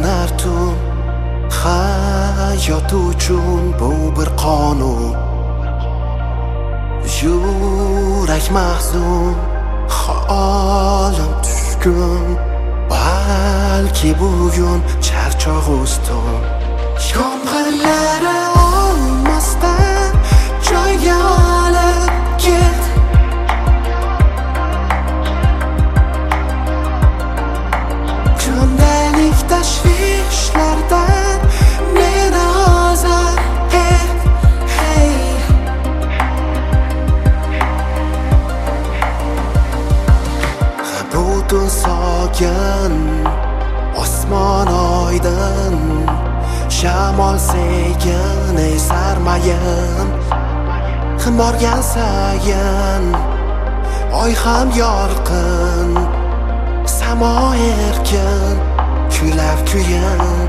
artun hayot uchun bu bir qonun. Yurak mahzun, holim tushkun, balki bugun charchoq ustun. Yomg'irlari olmasdan joyga olib ket. Kundalik tashvishlardan meni ozod et. Hey, butun sokin, osmon oydin, shamol sekin, ey sarmayin. Borgan sayin oy ham yorqin, samo erkin, kuylab kuyin.